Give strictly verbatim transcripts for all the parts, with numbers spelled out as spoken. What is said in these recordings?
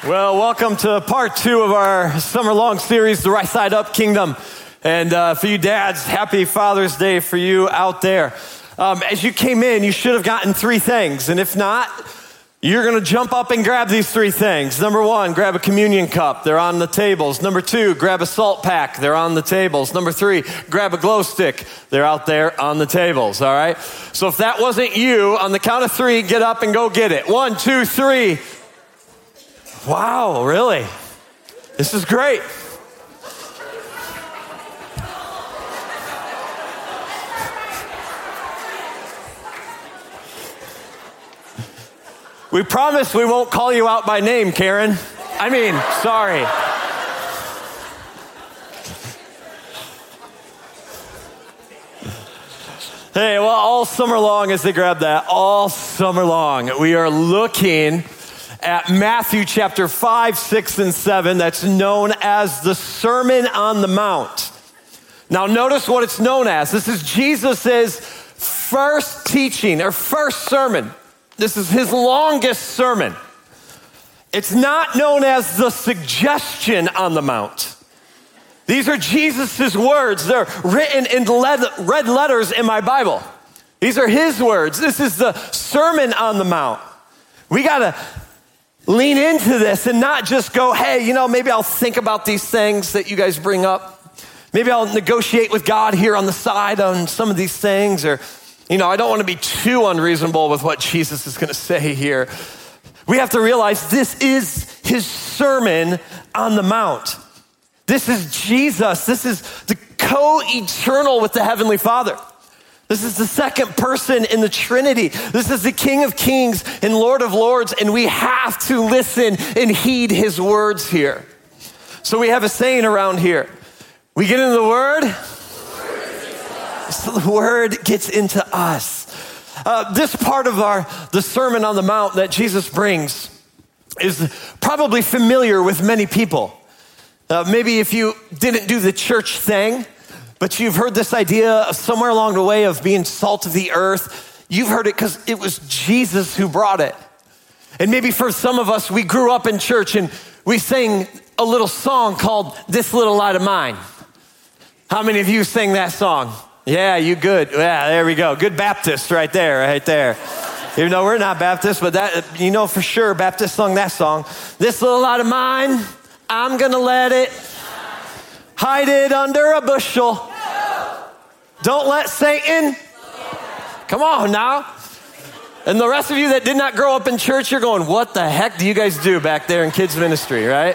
Well, welcome to part two of our summer-long series, The Right Side Up Kingdom. And uh, for you dads, happy Father's Day for you out there. Um, as you came in, you should have gotten three things. And if not, you're going to jump up and grab these three things. Number one, grab a communion cup. They're on the tables. Number two, grab a salt pack. They're on the tables. Number three, grab a glow stick. They're out there on the tables, all right? So if that wasn't you, on the count of three, get up and go get it. One, two, three. Wow, really? This is great. We promise we won't call you out by name, Karen. I mean, sorry. Hey, well, all summer long as they grab that, all summer long, we are looking at Matthew chapter five, six, and seven. That's known as the Sermon on the Mount. Now, notice what it's known as. This is Jesus's first teaching or first sermon. This is his longest sermon. It's not known as the Suggestion on the Mount. These are Jesus's words. They're written in red letters in my Bible. These are his words. This is the Sermon on the Mount. We got to lean into this and not just go, hey, you know, maybe I'll think about these things that you guys bring up. Maybe I'll negotiate with God here on the side on some of these things. Or, you know, I don't want to be too unreasonable with what Jesus is going to say here. We have to realize this is his Sermon on the Mount. This is Jesus. This is the co-eternal with the Heavenly Father. This is the second person in the Trinity. This is the King of Kings and Lord of Lords, and we have to listen and heed his words here. So we have a saying around here. We get into the Word, so the Word gets into us. Uh, this part of our the Sermon on the Mount that Jesus brings is probably familiar with many people. Uh, maybe if you didn't do the church thing, but you've heard this idea somewhere along the way of being salt of the earth. You've heard it because it was Jesus who brought it. And maybe for some of us, we grew up in church and we sang a little song called This Little Light of Mine. How many of you sang that song? Yeah, you good. Yeah, there we go. Good Baptist right there, right there. Even though we're not Baptist, but that, you know for sure Baptist sung that song. This little light of mine, I'm gonna let it hide it under a bushel. Don't let Satan. Come on now. And the rest of you that did not grow up in church, you're going, what the heck do you guys do back there in kids ministry, right?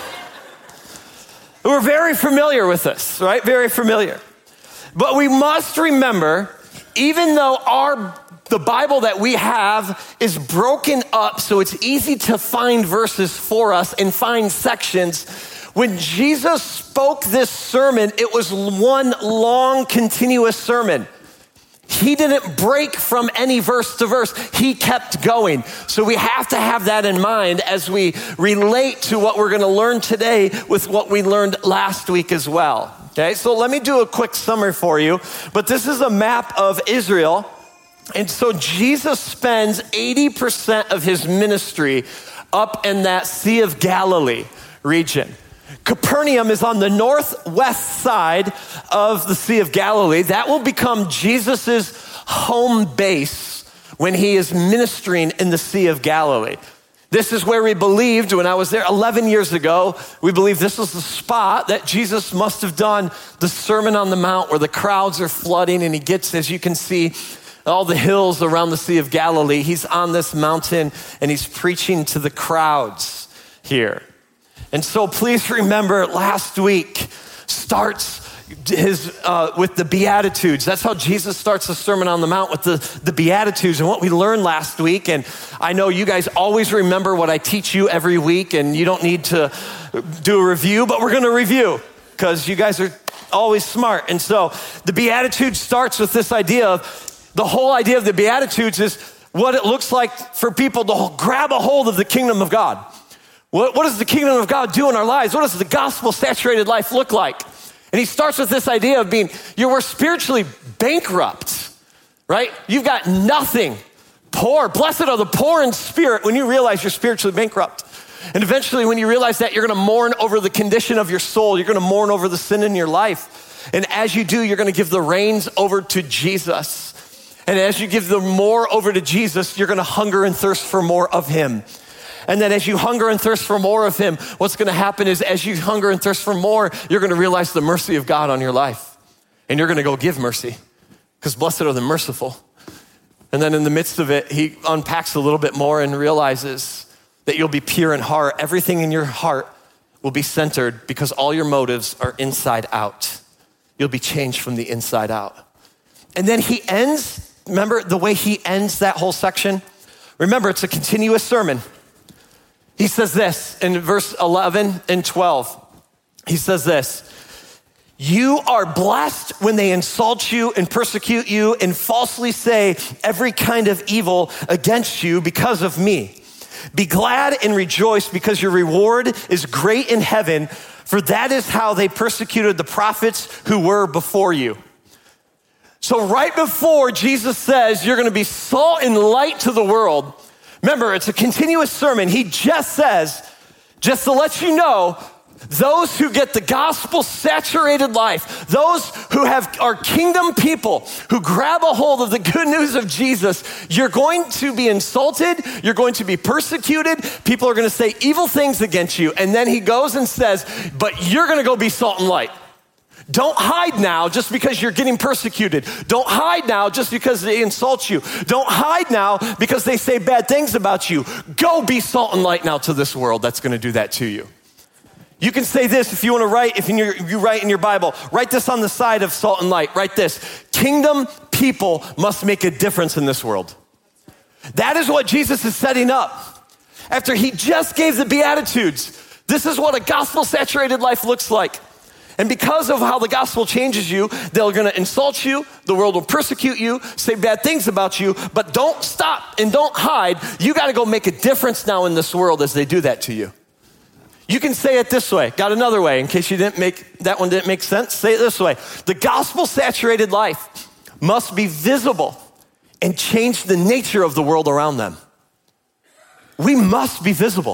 We're very familiar with this, right? Very familiar. But we must remember, even though our the Bible that we have is broken up so it's easy to find verses for us and find sections, when Jesus spoke this sermon, it was one long, continuous sermon. He didn't break from any verse to verse. He kept going. So we have to have that in mind as we relate to what we're going to learn today with what we learned last week as well. Okay, so let me do a quick summary for you. But this is a map of Israel. And so Jesus spends eighty percent of his ministry up in that Sea of Galilee region. Capernaum is on the northwest side of the Sea of Galilee. That will become Jesus's home base when he is ministering in the Sea of Galilee. This is where we believed, when I was there eleven years ago, we believed this was the spot that Jesus must have done the Sermon on the Mount where the crowds are flooding and he gets, as you can see, all the hills around the Sea of Galilee. He's on this mountain and he's preaching to the crowds here. And so please remember, last week starts his uh, with the Beatitudes. That's how Jesus starts the Sermon on the Mount, with the, the Beatitudes and what we learned last week. And I know you guys always remember what I teach you every week, and you don't need to do a review, but we're going to review because you guys are always smart. And so the Beatitudes starts with this idea of, the whole idea of the Beatitudes is what it looks like for people to grab a hold of the kingdom of God. What, what does the kingdom of God do in our lives? What does the gospel-saturated life look like? And he starts with this idea of being, you were spiritually bankrupt, right? You've got nothing. Poor. Blessed are the poor in spirit when you realize you're spiritually bankrupt. And eventually when you realize that, you're gonna mourn over the condition of your soul. You're gonna mourn over the sin in your life. And as you do, you're gonna give the reins over to Jesus. And as you give the more over to Jesus, you're gonna hunger and thirst for more of him. And then as you hunger and thirst for more of him, what's gonna happen is as you hunger and thirst for more, you're gonna realize the mercy of God on your life. And you're gonna go give mercy, because blessed are the merciful. And then in the midst of it, he unpacks a little bit more and realizes that you'll be pure in heart. Everything in your heart will be centered because all your motives are inside out. You'll be changed from the inside out. And then he ends, remember the way he ends that whole section? Remember, it's a continuous sermon. He says this in verse eleven and twelve. He says this, you are blessed when they insult you and persecute you and falsely say every kind of evil against you because of me. Be glad and rejoice because your reward is great in heaven, for that is how they persecuted the prophets who were before you. So right before Jesus says you're gonna be salt and light to the world, remember, it's a continuous sermon. He just says, just to let you know, those who get the gospel saturated life, those who have are kingdom people who grab a hold of the good news of Jesus, you're going to be insulted, you're going to be persecuted, people are gonna say evil things against you. And then he goes and says, but you're gonna go be salt and light. Don't hide now just because you're getting persecuted. Don't hide now just because they insult you. Don't hide now because they say bad things about you. Go be salt and light now to this world that's gonna do that to you. You can say this if you want to write, if you you write in your Bible, write this on the side of salt and light. Write this, kingdom people must make a difference in this world. That is what Jesus is setting up. After he just gave the Beatitudes, this is what a gospel-saturated life looks like. And because of how the gospel changes you, they're gonna insult you, the world will persecute you, say bad things about you, but don't stop and don't hide. You gotta go make a difference now in this world as they do that to you. You can say it this way. Got another way in case you didn't make, that one didn't make sense. Say it this way. The gospel-saturated life must be visible and change the nature of the world around them. We must be visible.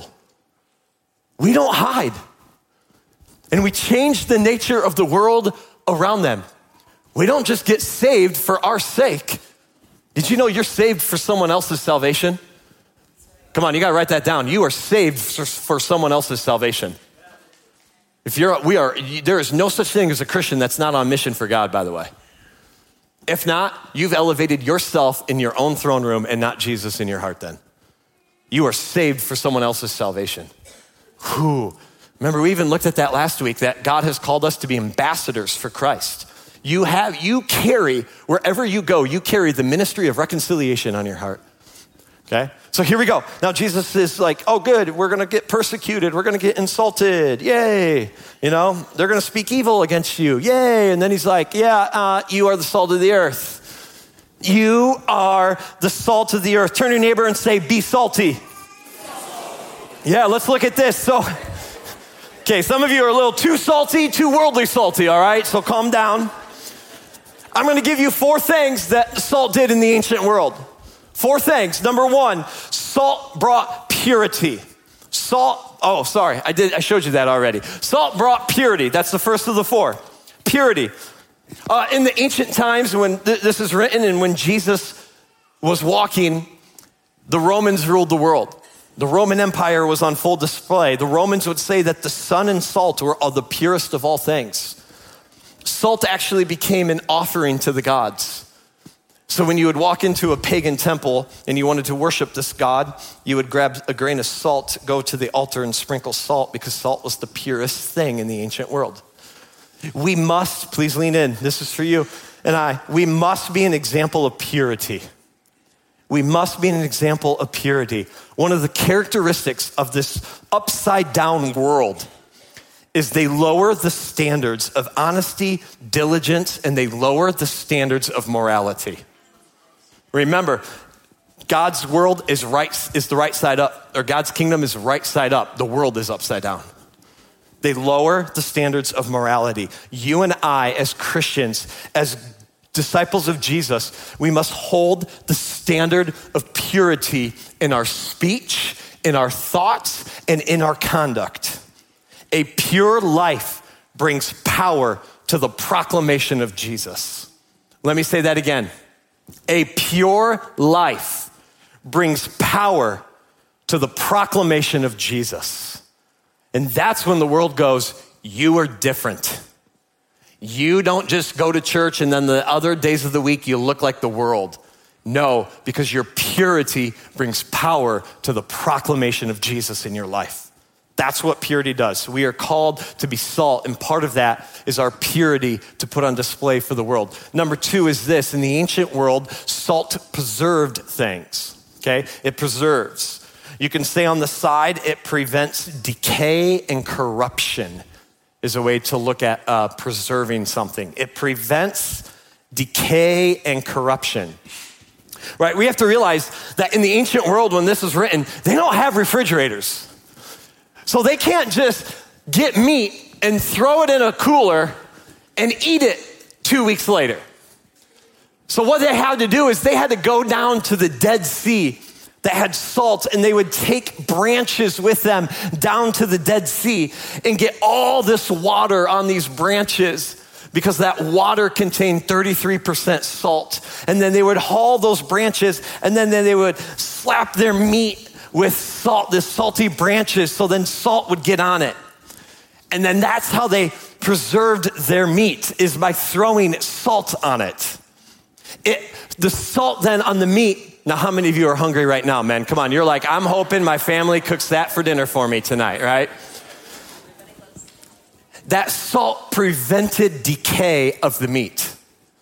We don't hide. And we change the nature of the world around them. We don't just get saved for our sake. Did you know you're saved for someone else's salvation? Come on, you gotta write that down. You are saved for, for someone else's salvation. If you're, we are, there is no such thing as a Christian that's not on mission for God, by the way. If not, you've elevated yourself in your own throne room and not Jesus in your heart then. You are saved for someone else's salvation. Whew. Remember, we even looked at that last week, that God has called us to be ambassadors for Christ. You have, you carry, wherever you go, you carry the ministry of reconciliation on your heart. Okay, so here we go. Now Jesus is like, oh good, we're gonna get persecuted, we're gonna get insulted, yay. You know, they're gonna speak evil against you, yay. And then he's like, yeah, uh, you are the salt of the earth. You are the salt of the earth. Turn to your neighbor and say, be salty. Yeah, let's look at this. So, okay, some of you are a little too salty, too worldly salty, all right? So calm down. I'm gonna give you four things that salt did in the ancient world. Four things. Number one, salt brought purity. Salt, oh, sorry, I did. I showed you that already. Salt brought purity. That's the first of the four. Purity. Uh, in the ancient times when th- this is written and when Jesus was walking, the Romans ruled the world. The Roman Empire was on full display. The Romans would say that the sun and salt were the purest of all things. Salt actually became an offering to the gods. So when you would walk into a pagan temple and you wanted to worship this God, you would grab a grain of salt, go to the altar and sprinkle salt because salt was the purest thing in the ancient world. We must, please lean in, this is for you and I, we must be an example of purity. We must be an example of purity. One of the characteristics of this upside down world is they lower the standards of honesty, diligence, and they lower the standards of morality. Remember, God's world is right, is the right side up, or God's kingdom is right side up. The world is upside down. They lower the standards of morality. You and I, as Christians, as disciples of Jesus, we must hold the standard of purity in our speech, in our thoughts and in our conduct. A pure life brings power to the proclamation of Jesus. Let me say that again. A pure life brings power to the proclamation of Jesus. And that's when the world goes, you are different. You don't just go to church and then the other days of the week you look like the world. No, because your purity brings power to the proclamation of Jesus in your life. That's what purity does. We are called to be salt, and part of that is our purity to put on display for the world. Number two is this: in the ancient world, salt preserved things, okay? It preserves. You can say on the side, it prevents decay and corruption is a way to look at uh, preserving something. It prevents decay and corruption. Right, we have to realize that in the ancient world when this was written, they don't have refrigerators. So they can't just get meat and throw it in a cooler and eat it two weeks later. So what they had to do is they had to go down to the Dead Sea that had salt, and they would take branches with them down to the Dead Sea and get all this water on these branches, because that water contained thirty-three percent salt. And then they would haul those branches, and then, then they would slap their meat with salt, this salty branches, so then salt would get on it. And then that's how they preserved their meat, is by throwing salt on it. It the salt then on the meat. Now, how many of you are hungry right now, man? Come on, you're like, I'm hoping my family cooks that for dinner for me tonight, right? That salt prevented decay of the meat.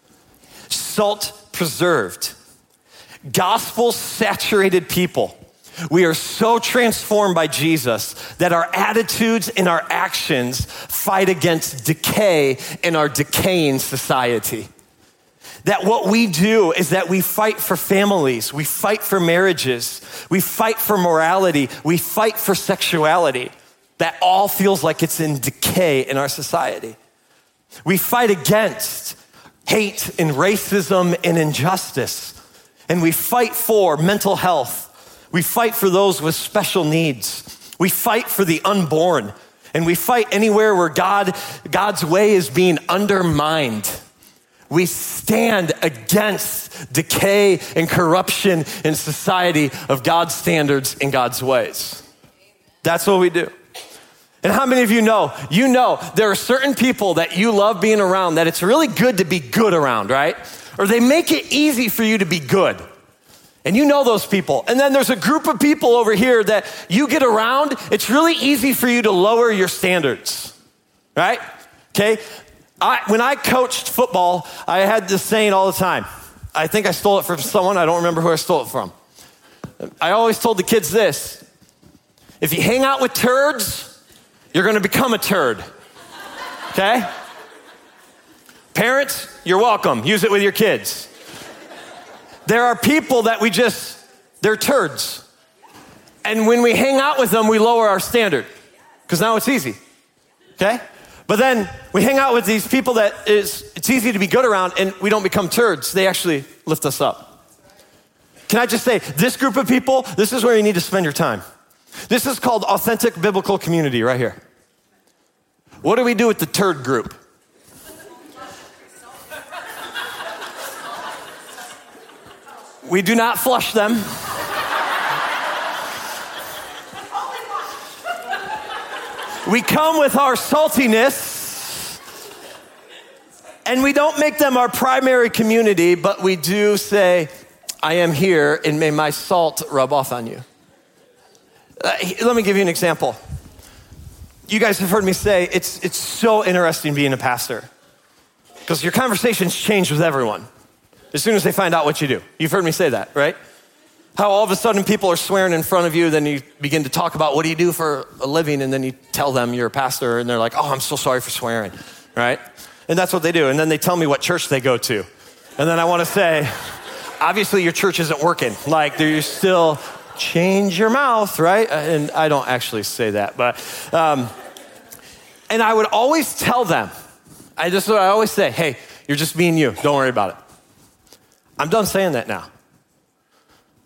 Salt preserved. Gospel saturated people. We are so transformed by Jesus that our attitudes and our actions fight against decay in our decaying society. That what we do is that we fight for families, we fight for marriages, we fight for morality, we fight for sexuality. That all feels like it's in decay in our society. We fight against hate and racism and injustice. And we fight for mental health. We fight for those with special needs. We fight for the unborn. And we fight anywhere where God, God's way is being undermined. We stand against decay and corruption in society of God's standards and God's ways. That's what we do. And how many of you know, you know there are certain people that you love being around that it's really good to be good around, right? Or they make it easy for you to be good. And you know those people. And then there's a group of people over here that you get around, it's really easy for you to lower your standards, right? Okay? I, when I coached football, I had this saying all the time. I think I stole it from someone. I don't remember who I stole it from. I always told the kids this: if you hang out with turds, you're gonna become a turd, okay? Parents, you're welcome. Use it with your kids. There are people that we just, they're turds. And when we hang out with them, we lower our standard, because now it's easy, okay? But then we hang out with these people that is, it's easy to be good around, and we don't become turds. They actually lift us up. Can I just say, this group of people, this is where you need to spend your time. This is called authentic biblical community right here. What do we do with the turd group? We do not flush them. We come with our saltiness, and we don't make them our primary community, but we do say, I am here, and may my salt rub off on you. Uh, let me give you an example. You guys have heard me say it's it's so interesting being a pastor, because your conversations change with everyone as soon as they find out what you do. You've heard me say that, right? How all of a sudden people are swearing in front of you, then you begin to talk about what do you do for a living, and then you tell them you're a pastor, and they're like, oh, I'm so sorry for swearing, right? And that's what they do. And then they tell me what church they go to. And then I want to say, obviously your church isn't working. Like, you're still... change your mouth, right? And I don't actually say that, but, um, and I would always tell them, I just, I always say, hey, you're just being you. Don't worry about it. I'm done saying that now.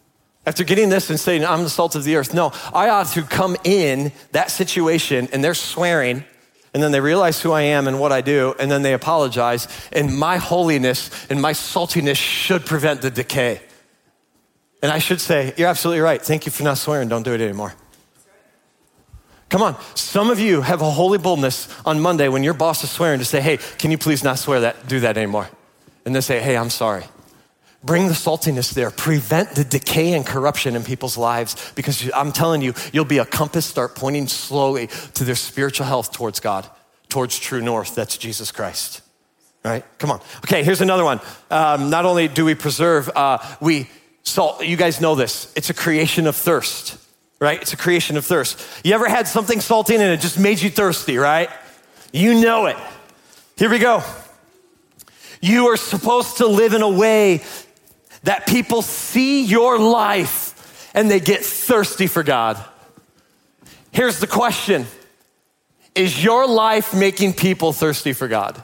After getting this and saying, I'm the salt of the earth. No, I ought to come in that situation and they're swearing and then they realize who I am and what I do and then they apologize and my holiness and my saltiness should prevent the decay. And I should say, you're absolutely right. Thank you for not swearing. Don't do it anymore. Come on. Some of you have a holy boldness on Monday when your boss is swearing to say, hey, can you please not swear that, do that anymore? And they say, hey, I'm sorry. Bring the saltiness there. Prevent the decay and corruption in people's lives because I'm telling you, you'll be a compass start pointing slowly to their spiritual health towards God, towards true north. That's Jesus Christ. All right? Come on. Okay, here's another one. Um, not only do we preserve, uh, we salt. You guys know this. It's a creation of thirst, right? It's a creation of thirst. You ever had something salty and it just made you thirsty, right? You know it. Here we go. You are supposed to live in a way that people see your life and they get thirsty for God. Here's the question. Is your life making people thirsty for God?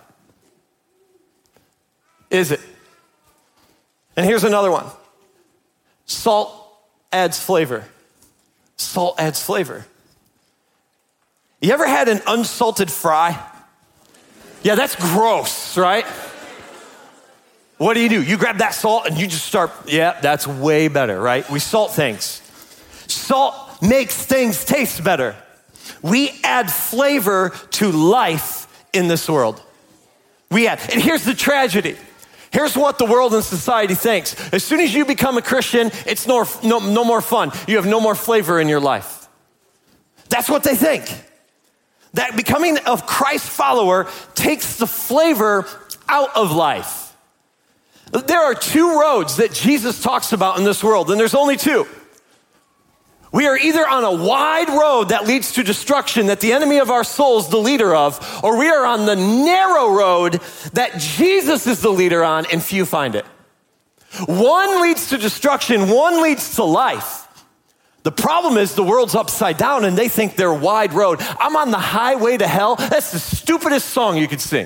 Is it? And here's another one. Salt adds flavor. Salt adds flavor. You ever had an unsalted fry? Yeah, that's gross, right? What do you do? You grab that salt and you just start, yeah, that's way better, right? We salt things. Salt makes things taste better. We add flavor to life in this world. We add, and here's the tragedy. Here's what the world and society thinks. As soon as you become a Christian, it's no, no, no more fun. You have no more flavor in your life. That's what they think. That becoming a Christ follower takes the flavor out of life. There are two roads that Jesus talks about in this world, and there's only two. We are either on a wide road that leads to destruction that the enemy of our soul is the leader of, or we are on the narrow road that Jesus is the leader on and few find it. One leads to destruction, one leads to life. The problem is the world's upside down and they think they're wide road. I'm on the highway to hell. That's the stupidest song you could sing.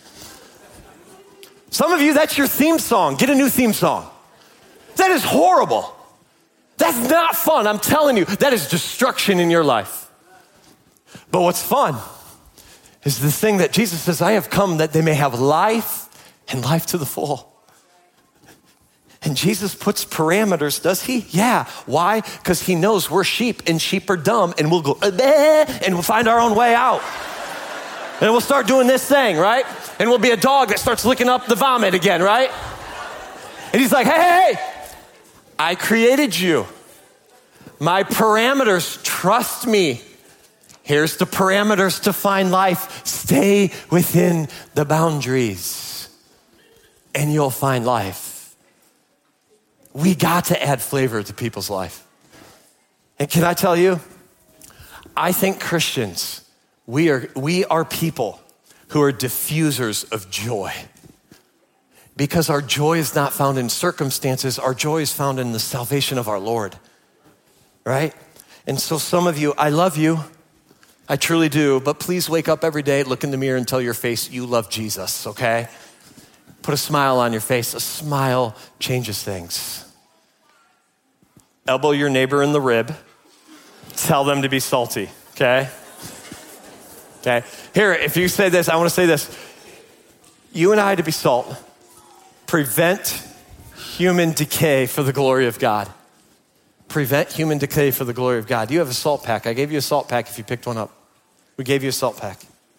Some of you, that's your theme song. Get a new theme song. That is horrible. That's not fun. I'm telling you, that is destruction in your life. But what's fun is this thing that Jesus says, I have come that they may have life and life to the full. And Jesus puts parameters, does he? Yeah. Why? Because he knows we're sheep and sheep are dumb and we'll go, eh, and we'll find our own way out. And we'll start doing this thing, right? And we'll be a dog that starts licking up the vomit again, right? And he's like, hey, hey, hey, I created you. My parameters, trust me. Here's the parameters to find life. Stay within the boundaries and you'll find life. We got to add flavor to people's life. And can I tell you, I think Christians, we are, we are people who are diffusers of joy. Because our joy is not found in circumstances, our joy is found in the salvation of our Lord, right? And so some of you, I love you, I truly do, but please wake up every day, look in the mirror and tell your face you love Jesus, okay? Put a smile on your face. A smile changes things. Elbow your neighbor in the rib, tell them to be salty, okay? Okay, here, if you say this, I want to say this. You and I to be salt. Prevent human decay for the glory of God. Prevent human decay for the glory of God. You have a salt pack. I gave you a salt pack if you picked one up. We gave you a salt pack.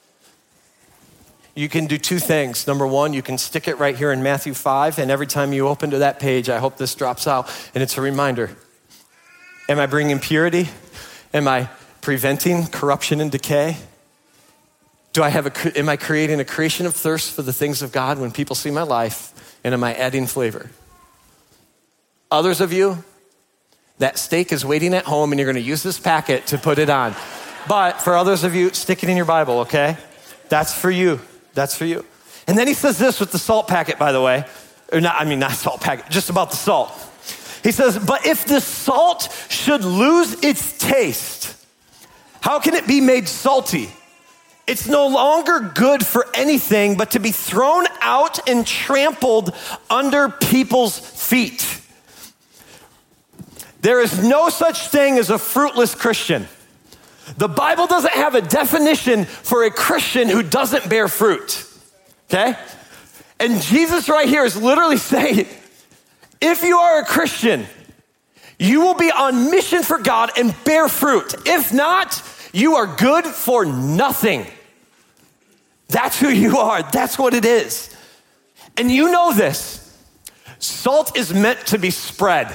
You can do two things. Number one, you can stick it right here in Matthew five, and every time you open to that page, I hope this drops out, and it's a reminder. Am I bringing purity? Am I preventing corruption and decay? Do I have a, am I creating a creation of thirst for the things of God when people see my life? And am I adding flavor? Others of you, that steak is waiting at home and you're gonna use this packet to put it on. But for others of you, stick it in your Bible, okay? That's for you, that's for you. And then he says this with the salt packet, by the way. Or not, I mean, not salt packet, just about the salt. He says, but if the salt should lose its taste, how can it be made salty? It's no longer good for anything but to be thrown out and trampled under people's feet. There is no such thing as a fruitless Christian. The Bible doesn't have a definition for a Christian who doesn't bear fruit, okay? And Jesus right here is literally saying, if you are a Christian, you will be on mission for God and bear fruit. If not, you are good for nothing. That's who you are. That's what it is. And you know this. Salt is meant to be spread.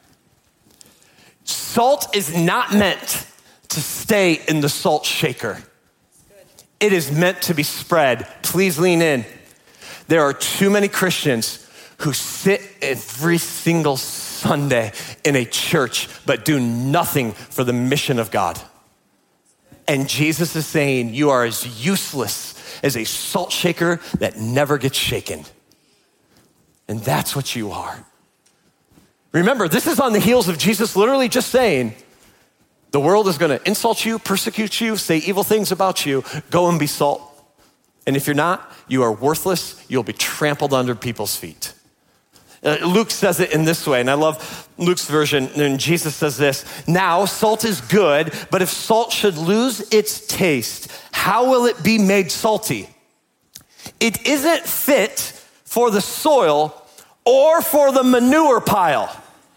Salt is not meant to stay in the salt shaker. It is meant to be spread. Please lean in. There are too many Christians who sit every single Sunday in a church but do nothing for the mission of God. And Jesus is saying you are as useless as a salt shaker that never gets shaken. And that's what you are. Remember, this is on the heels of Jesus literally just saying, the world is gonna insult you, persecute you, say evil things about you, go and be salt. And if you're not, you are worthless, you'll be trampled under people's feet. Uh, Luke says it in this way, and I love Luke's version, and Jesus says this, now salt is good, but if salt should lose its taste, how will it be made salty? It isn't fit for the soil or for the manure pile.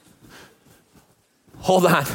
Hold on.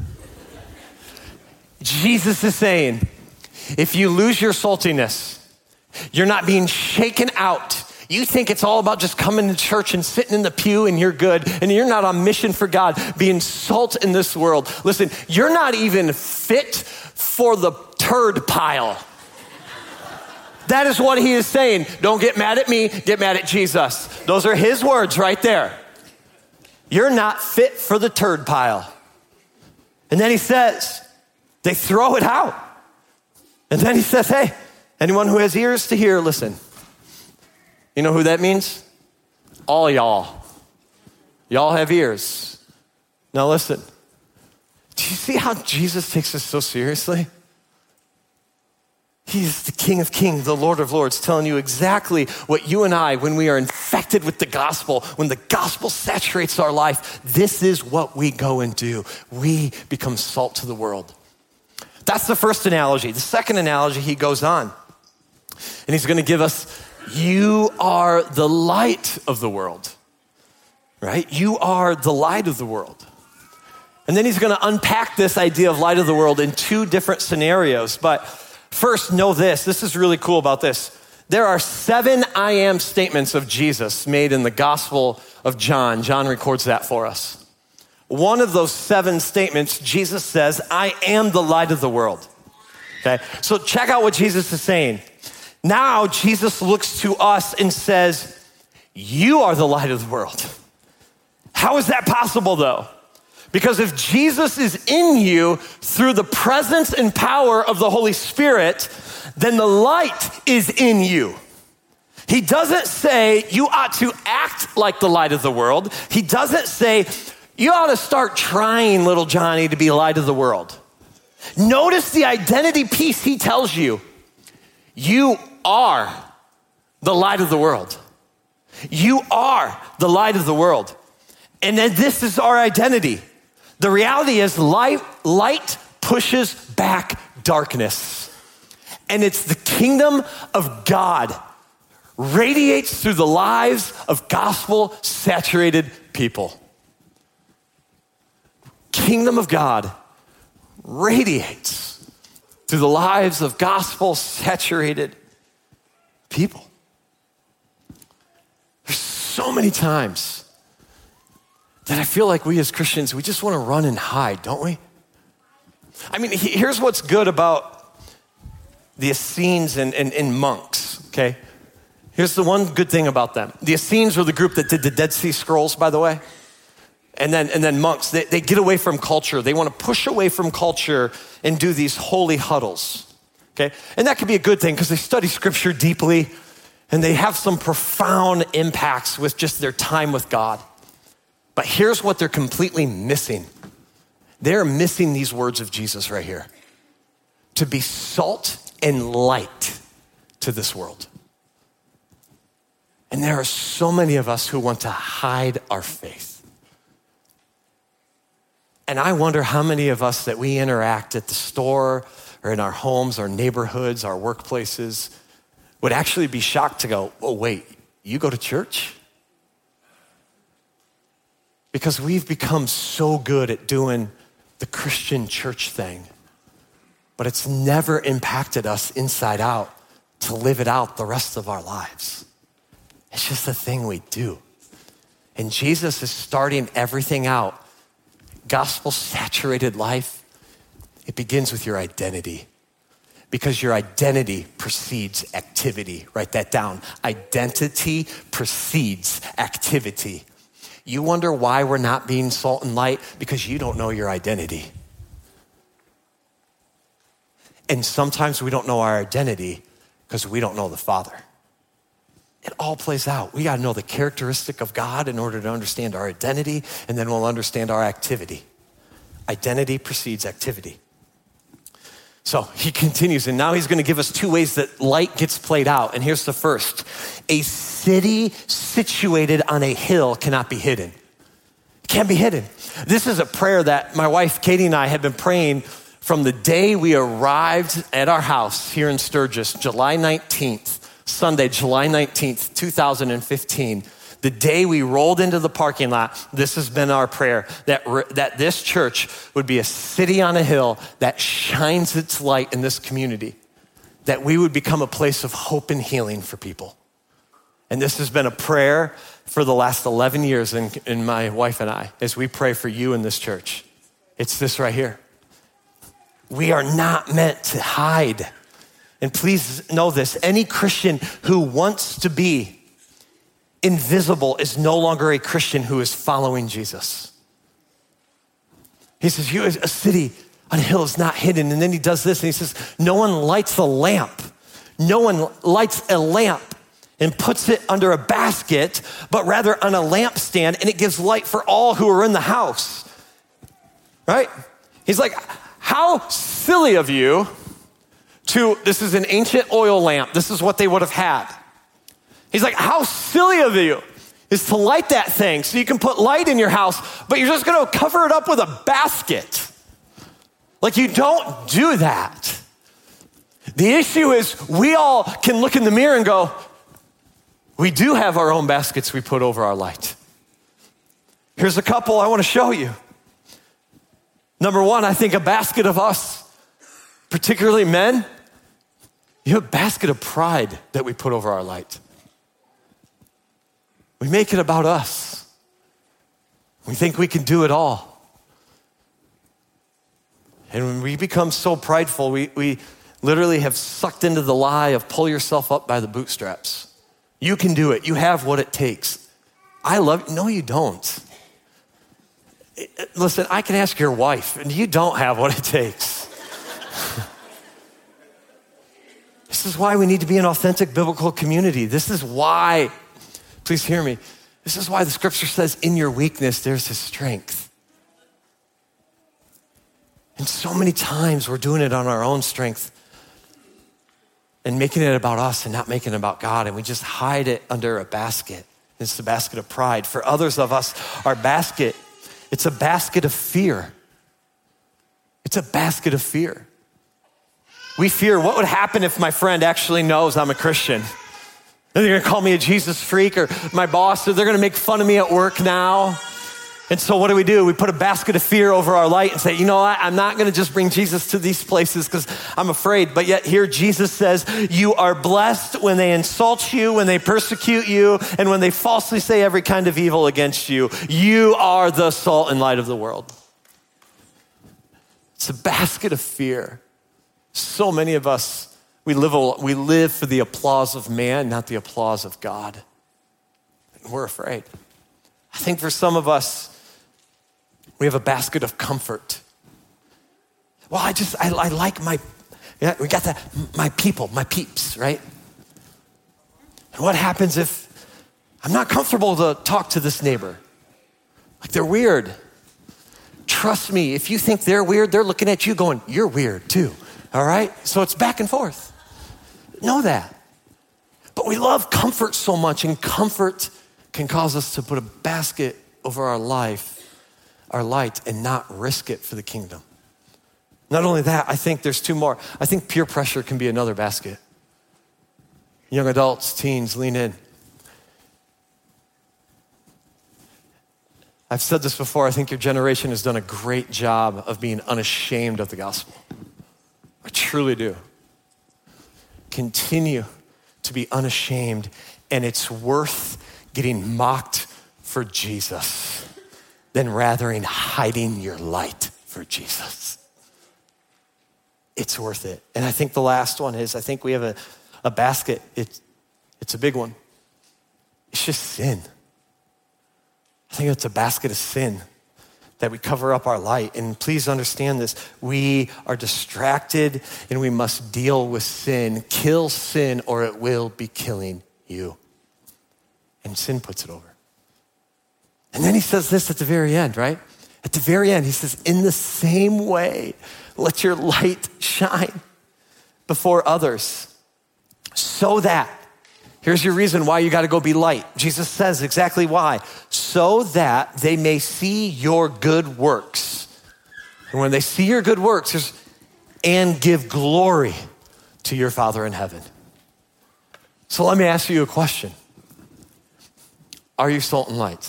Jesus is saying, if you lose your saltiness, you're not being shaken out. You think it's all about just coming to church and sitting in the pew and you're good, and you're not on mission for God, being salt in this world. Listen, you're not even fit for the turd pile. That is what he is saying. Don't get mad at me, get mad at Jesus. Those are his words right there. You're not fit for the turd pile. And then he says, they throw it out. And then he says, hey, anyone who has ears to hear, listen. You know who that means? All y'all. Y'all have ears. Now listen. Do you see how Jesus takes this so seriously? He's the King of Kings, the Lord of Lords, telling you exactly what you and I, when we are infected with the gospel, when the gospel saturates our life, this is what we go and do. We become salt to the world. That's the first analogy. The second analogy, he goes on, and he's going to give us, you are the light of the world, right? You are the light of the world. And then he's going to unpack this idea of light of the world in two different scenarios. But first, know this. This is really cool about this. There are seven I am statements of Jesus made in the Gospel of John. John records that for us. One of those seven statements, Jesus says, I am the light of the world. Okay, so check out what Jesus is saying. Now Jesus looks to us and says, you are the light of the world. How is that possible though? Because if Jesus is in you through the presence and power of the Holy Spirit, then the light is in you. He doesn't say you ought to act like the light of the world. He doesn't say you ought to start trying, little Johnny, to be the light of the world. Notice the identity piece he tells you. You are the light of the world. You are the light of the world. And then this is our identity. The reality is light, light pushes back darkness. And it's the kingdom of God radiates through the lives of gospel-saturated people. Kingdom of God radiates through the lives of gospel-saturated people. There's so many times that I feel like we as Christians, we just want to run and hide, don't we? I mean, here's what's good about the Essenes and, and, and monks, okay? Here's the one good thing about them. The Essenes were the group that did the Dead Sea Scrolls, by the way. And then, and then monks, they, they get away from culture. They want to push away from culture and do these holy huddles, okay? And that could be a good thing because they study scripture deeply and they have some profound impacts with just their time with God. But here's what they're completely missing. They're missing these words of Jesus right here. To be salt and light to this world. And there are so many of us who want to hide our faith. And I wonder how many of us that we interact at the store or in our homes, our neighborhoods, our workplaces would actually be shocked to go, oh, wait, you go to church? Because we've become so good at doing the Christian church thing, but it's never impacted us inside out to live it out the rest of our lives. It's just a thing we do. And Jesus is starting everything out. Gospel-saturated life, it begins with your identity. Because your identity precedes activity. Write that down. Identity precedes activity. You wonder why we're not being salt and light? Because you don't know your identity. And sometimes we don't know our identity because we don't know the Father. It all plays out. We got to know the characteristic of God in order to understand our identity, and then we'll understand our activity. Identity precedes activity. So he continues, and now he's going to give us two ways that light gets played out. And here's the first. A city situated on a hill cannot be hidden. It can't be hidden. This is a prayer that my wife, Katie, and I have been praying from the day we arrived at our house here in Sturgis, July nineteenth. Sunday, July nineteenth, two thousand fifteen, the day we rolled into the parking lot, this has been our prayer, that, that this church would be a city on a hill that shines its light in this community, that we would become a place of hope and healing for people. And this has been a prayer for the last eleven years in, in my wife and I, as we pray for you in this church. It's this right here. We are not meant to hide. And please know this, any Christian who wants to be invisible is no longer a Christian who is following Jesus. He says, you, a city on a hill is not hidden. And then he does this and he says, no one lights a lamp. No one lights a lamp and puts it under a basket, but rather on a lampstand, and it gives light for all who are in the house. Right? He's like, how silly of you to, this is an ancient oil lamp. This is what they would have had. He's like, how silly of you is to light that thing so you can put light in your house, but you're just gonna cover it up with a basket. Like, you don't do that. The issue is we all can look in the mirror and go, we do have our own baskets we put over our light. Here's a couple I wanna show you. Number one, I think a basket of us, particularly men, you have a basket of pride that we put over our light. We make it about us. We think we can do it all. And when we become so prideful, we, we literally have sucked into the lie of pull yourself up by the bootstraps. You can do it. You have what it takes. I love, no, you don't. Listen, I can ask your wife, and you don't have what it takes. This is why we need to be an authentic biblical community. This is why, please hear me, this is why the scripture says, in your weakness, there's his strength. And so many times we're doing it on our own strength and making it about us and not making it about God, and we just hide it under a basket. It's the basket of pride. For others of us, our basket, it's a basket of fear. It's a basket of fear. We fear what would happen if my friend actually knows I'm a Christian. They're gonna call me a Jesus freak, or my boss, or they're gonna make fun of me at work now. And so what do we do? We put a basket of fear over our light and say, you know what? I'm not gonna just bring Jesus to these places because I'm afraid. But yet here Jesus says, you are blessed when they insult you, when they persecute you, and when they falsely say every kind of evil against you. You are the salt and light of the world. It's a basket of fear. So many of us, we live, we live for the applause of man, not the applause of God. And we're afraid. I think for some of us, we have a basket of comfort. Well, I just, I, I like my, yeah, we got that, my people, my peeps, right? And what happens if I'm not comfortable to talk to this neighbor? Like, they're weird. Trust me, if you think they're weird, they're looking at you going, you're weird too, all right? So it's back and forth. Know that. But we love comfort so much, and comfort can cause us to put a basket over our life our light and not risk it for the kingdom. Not only that, I think there's two more. I think peer pressure can be another basket. Young adults, teens, lean in. I've said this before, I think your generation has done a great job of being unashamed of the gospel. I truly do. Continue to be unashamed, and it's worth getting mocked for Jesus than rather in hiding your light for Jesus. It's worth it. And I think the last one is, I think we have a, a basket. It's, it's a big one. It's just sin. I think it's a basket of sin that we cover up our light. And please understand this. We are distracted and we must deal with sin. Kill sin or it will be killing you. And sin puts it over. And then he says this at the very end, right? At the very end, he says, in the same way, let your light shine before others so that, here's your reason why you got to go be light. Jesus says exactly why. So that they may see your good works. And when they see your good works, there's, and give glory to your Father in heaven. So let me ask you a question. Are you salt and light?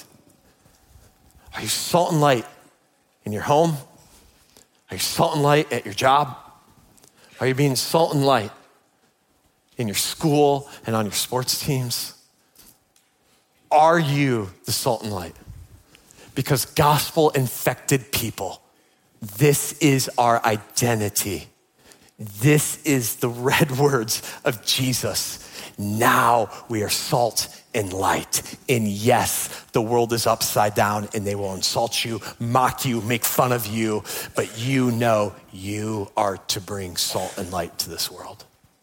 Are you salt and light in your home? Are you salt and light at your job? Are you being salt and light in your school and on your sports teams? Are you the salt and light? Because gospel-infected people, this is our identity. This is the red words of Jesus. Now we are salt and light. And yes, the world is upside down and they will insult you, mock you, make fun of you, but you know you are to bring salt and light to this world.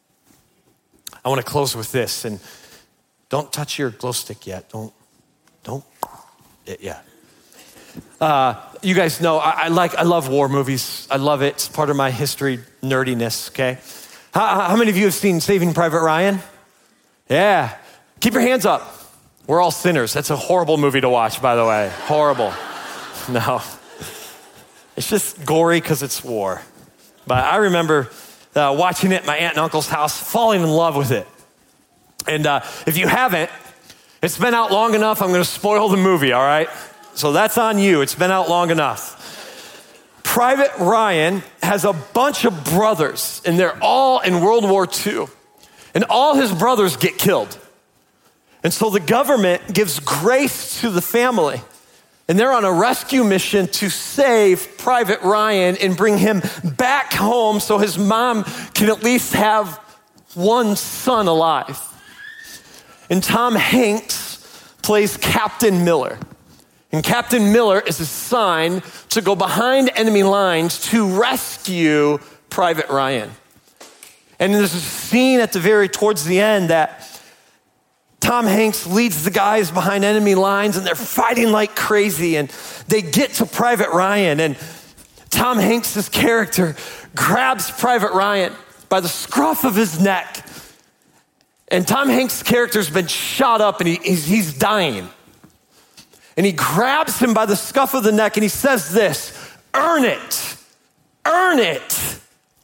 I want to close with this, and don't touch your glow stick yet. Don't, don't, it yet. Uh, you guys know I, I like, I love war movies. I love it. It's part of my history nerdiness. Okay, how, how many of you have seen Saving Private Ryan? Yeah, keep your hands up. We're all sinners. That's a horrible movie to watch, by the way. Horrible. No, it's just gory because it's war. But I remember Uh, watching it at my aunt and uncle's house, falling in love with it. And uh, if you haven't, it's been out long enough, I'm gonna spoil the movie, all right? So that's on you, it's been out long enough. Private Ryan has a bunch of brothers, and they're all in World War Two. And all his brothers get killed. And so the government gives grace to the family. And they're on a rescue mission to save Private Ryan and bring him back home so his mom can at least have one son alive. And Tom Hanks plays Captain Miller. And Captain Miller is assigned to go behind enemy lines to rescue Private Ryan. And there's a scene at the very, towards the end that Tom Hanks leads the guys behind enemy lines and they're fighting like crazy and they get to Private Ryan and Tom Hanks' character grabs Private Ryan by the scruff of his neck. And Tom Hanks' character's been shot up and he, he's, he's dying. And he grabs him by the scruff of the neck and he says this, earn it, earn it.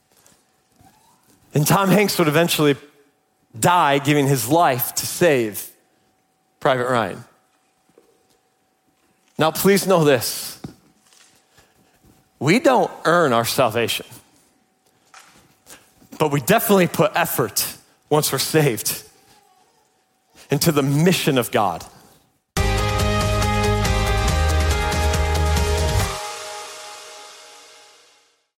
And Tom Hanks would eventually die giving his life to save Private Ryan. Now, please know this. We don't earn our salvation, but we definitely put effort once we're saved into the mission of God.